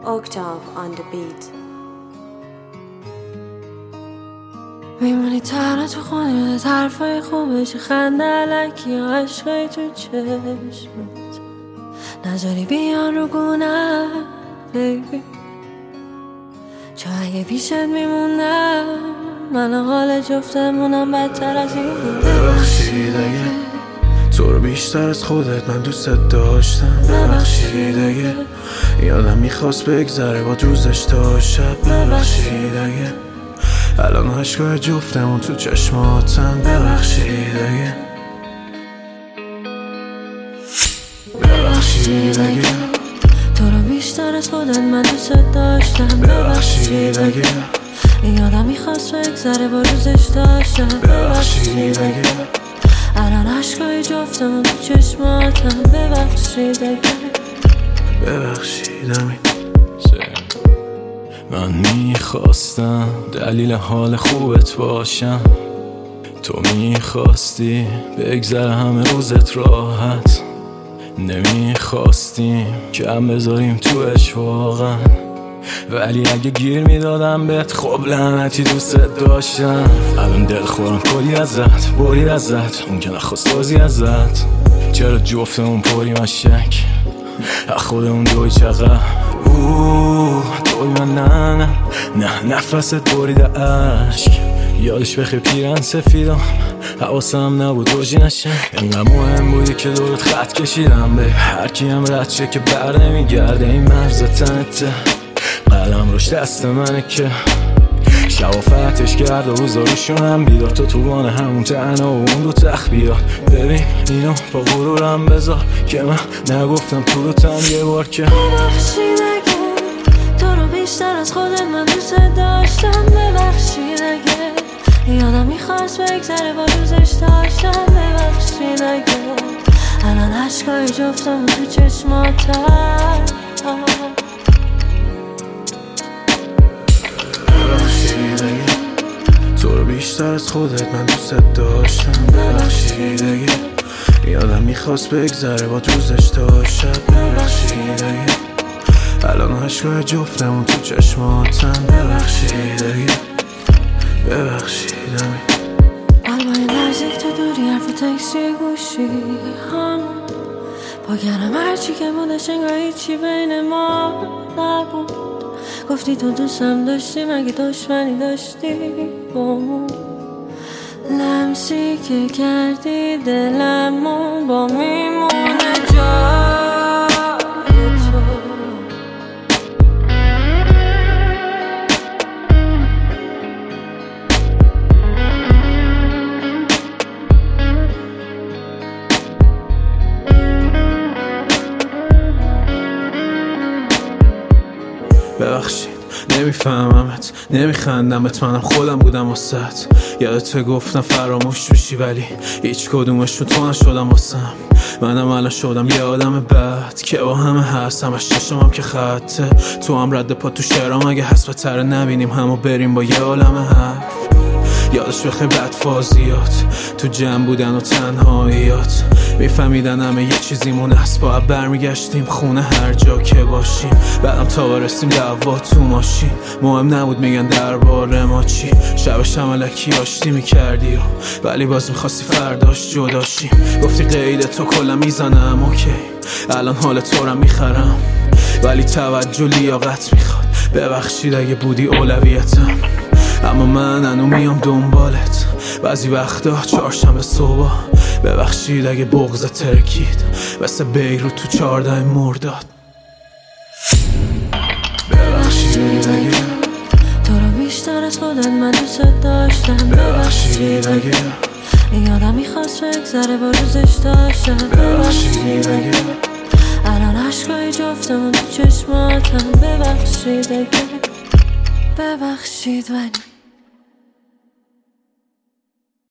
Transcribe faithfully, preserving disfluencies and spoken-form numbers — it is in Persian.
Octave on the beat. میمونی تنها تو خونه، حرفای خوبش، خنده علکی، عشقای تو چشمت، نذاری بیان رو گونه بیبی. چون اگه پیشت میمونم من حال جفتمونم بدتر از این بود. ببخشید اگه تو رو بیشتر از خودت من دوست داشتم. ببخشید اگه یادم میخواست بگذره با روزش تا شب. ببخشید اگه الان عشقای جفتمون تو چشماتن. ببخشید اگه ببخشید اگه تو رو بیشتر از خودت من دوست داشتم. ببخشید اگه یادم میخواست بگذره با روزش تا شب. ببخشید اگه الان عشقای جفتمون تو چشماتن. ببخشید اگه ببخشید همین. من میخواستم دلیل حال خوبت باشم، تو میخواستی بگذره همه روزت راحت. نمیخواستیم کم بذاریم توش واقعا، ولی اگه گیر میدادم بهت خب لعنتی دوستت داشتم. الان دل خورم کلی ازت، بری ازت، اون که نخواست بازی ازت. چرا جفتمون پریم از شک، خودمون دوی چقدر اوه دوی من نه نه نه نفست بریده عشق. یادش بخیر پیرن سفیدم، حواسم نبود روژی نشه. اینقدر مهم بودی که دورت خط کشیدم به هر کی هم رد شه که بر نمیگرده این مرز تنته. قلم روش دست منه که شوافتش کرد و روزا روشونم بیدار. تو توان همون تنها و اون دو تخت بیاد. ببین اینو با غرورم بذار که من نگفتم تو رو تن یه بار که ببخشید اگه تو رو بیشتر از خودت من دوست داشتم. ببخشید اگه یادم میخواست بگذره با روزش داشتم. ببخشید اگه الان عشقای جفتم تو چشماتم. ببخشید اگه تو رو بیشتر از خودت من دوست داشتم. ببخشید اگه یادم میخواست بگذره با روزش تا شب. ببخشید اگه الان عشقای جفتمون تو چشماتن. ببخشید اگه ببخشید همین. قلبای نزدیک تو دوری، حرف تکسی گوشی هم با گرم هرچی که بودش انگار هیچی بین ما نبود. گفتی تو دوستم داشتی مگه دشمنی داشتی بامون. لمسی که کردی دلمون با میمونه جای تو. ببخشید نمیفهممت، نمیخندمت، منم خودم بودم واسط. یادت گفتم فراموش میشی ولی هیچ کدومشون تو نشدم واسم. منم الان شدم یه آدم بد که با همه هست، همش چشمم که خطه. تو هم رد پا تو شعرام اگه هست بهتره نبینیم همو بریم با یه عالم حرف. یادش بخیر بد فازیات تو جمع بودن و تنهاییات. میفهمیدن همه یه چیزیمون هست، باید برمیگشتیم خونه هر جا که باشیم. بعدم تا برسیم دعوا تو ماشین، مهم نبود میگن درباره ما چی. شبش هم الکی آشتی میکردی و ولی باز میخواستی فرداش جداشیم. گفتی قید تو کلا میزنم اوکی، الان حال تو رو میخرم ولی توجه لیاقت میخواد. ببخشید اگه بودی اولویتم، اما من انو میام دنبالت بعضی وقتا چهارشنبه صبح. ببخشید اگه بغضت ترکید مثل بیروت تو چهارده مرداد. ببخشید اگه تو رو بیشتر از خودت من دوست داشتم. ببخشید اگه یادم میخواست بگذره با روزش داشتم. ببخشید اگه الان عشقای جفتمون تو چشماتم. ببخشید اگه ببخشید ولی